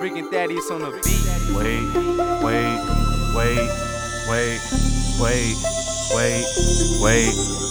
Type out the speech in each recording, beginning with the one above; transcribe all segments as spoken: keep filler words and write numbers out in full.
Freaking Thaddeus on the beat. Wait, wait, wait, wait, wait, wait, wait.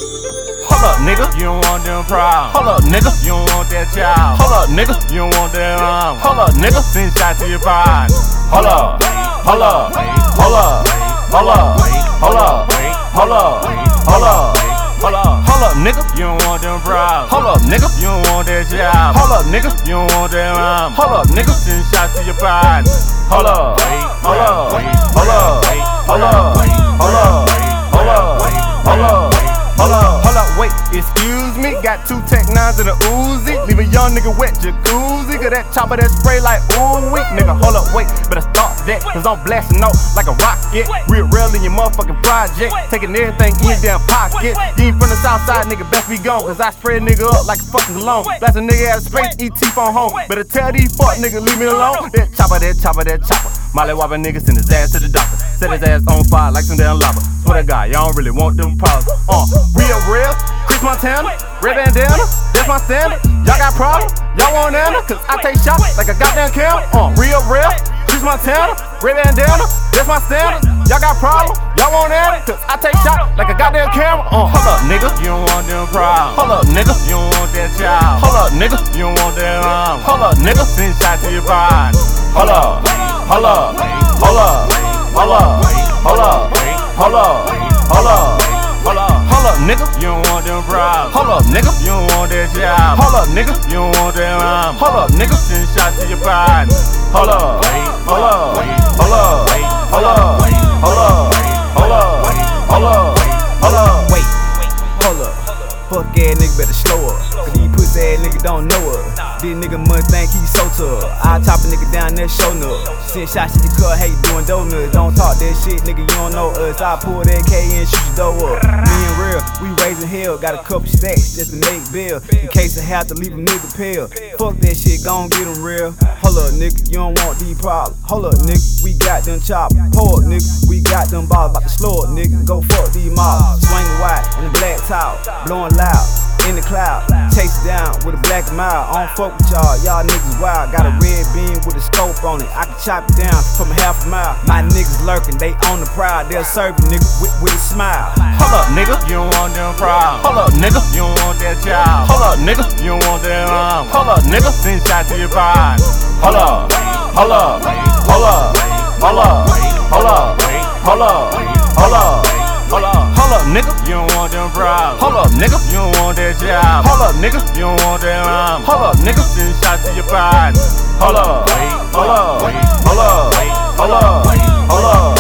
Hold up, nigga. You don't want them problems. Hold up, nigga. You don't want that child. Hold up, nigga. You don't want that arm. Hold up, nigga. Send shot to your body. Hold up, hold up, hold up, hold up, hold up, hold up, hold up. Hold up, hold up, nigga. You don't want them problems. Hold up, nigga. You don't want that job. Hold up, nigga. You don't want that arm. Hold up, nigga. Send shots to your body. Hold up, hold up, hold up, hold up, hold up, hold up, hold up, hold up, hold up. Wait, excuse me. Got two Tech nines in a Uzi. Leave a young nigga wet jacuzzi. Got that chopper that spray like ooh wee. Nigga, hold up, wait. Better start that, cause I'm blasting out like a rocket. Real real in your motherfucking project. Taking everything in your damn pocket. You ain't from the south side, nigga, best be gone. Cause I spray a nigga up like a fucking cologne. Blast a nigga out of space, E T phone home. Better tell these fuck niggas, leave me alone. That chopper, that chopper, that chopper. Molly whopping niggas, send his ass to the doctor. Set his ass on fire like some damn lava. Swear to God, y'all don't really want them problems. Uh, real, real, Chris Montana, red bandana, that's my standard. Y'all got problems? Y'all want Anna? Cause I take shots like a goddamn camera. Uh, real, real, Chris Montana, red bandana, that's my standard. Y'all got problems? Y'all want Anna? Cause I take shots like a goddamn camera. Uh, hold up, nigga, you don't want them problems. Hold up, nigga, you don't want that child. Hold up, nigga, you don't want that arm. Hold up, nigga, send shot to your body. Hold up, hold up, hold up, hold up, hold up, hold up, hold up, hold up, hold up, nigga, you don't want them problems. Hold up, nigga, you don't want that job. Hold up, nigga, you don't want that arm. Hold up, nigga, send shots to your body. Hold up, hold up, hold up, hold up, hold up, hold up, hold up, hold up. Wait, hold up. Fuck ass nigga better slow up. Cause these pussy ass nigga don't know us. This nigga must think he so tough. I chop a nigga down there, show up. Send shots to your cut, hey, doing donuts. Don't talk that shit, nigga, you don't know us. I pull that K and shoot your door up. Me and real, we raising hell. Got a couple stacks just to make bill. In case I have to leave a nigga pill. Fuck that shit, gon' get him real. Hold up, nigga, you don't want these problems. Hold up, nigga, we got them choppers. Pull up, nigga, we got them balls. About to slow up, nigga, go fuck these mobs. Swinging wide in the black towel, blowing loud in the cloud, chase it down with a black mile. I don't fuck with y'all, y'all niggas wild. Got a red beam with a scope on it. I can chop it down from a half a mile. My niggas lurking, they on the prowl. They'll serve a nigga with, with a smile. Hold up, nigga, you don't want them problems. Hold up, nigga, you don't want that child. Hold up, nigga, you don't want that arm. Hold up, nigga, send shot to your body. Hold up, hold up, hold up, hold up, hold up, hold up, hold up. Hold up, hold up, nigga, you don't want them problems. Hold up, nigga, you don't want that job. Hold up, nigga, you don't want that arm. Hold up, nigga, send shots to your body. Hold up, hold up, hold up, hold up, hold up, hold up.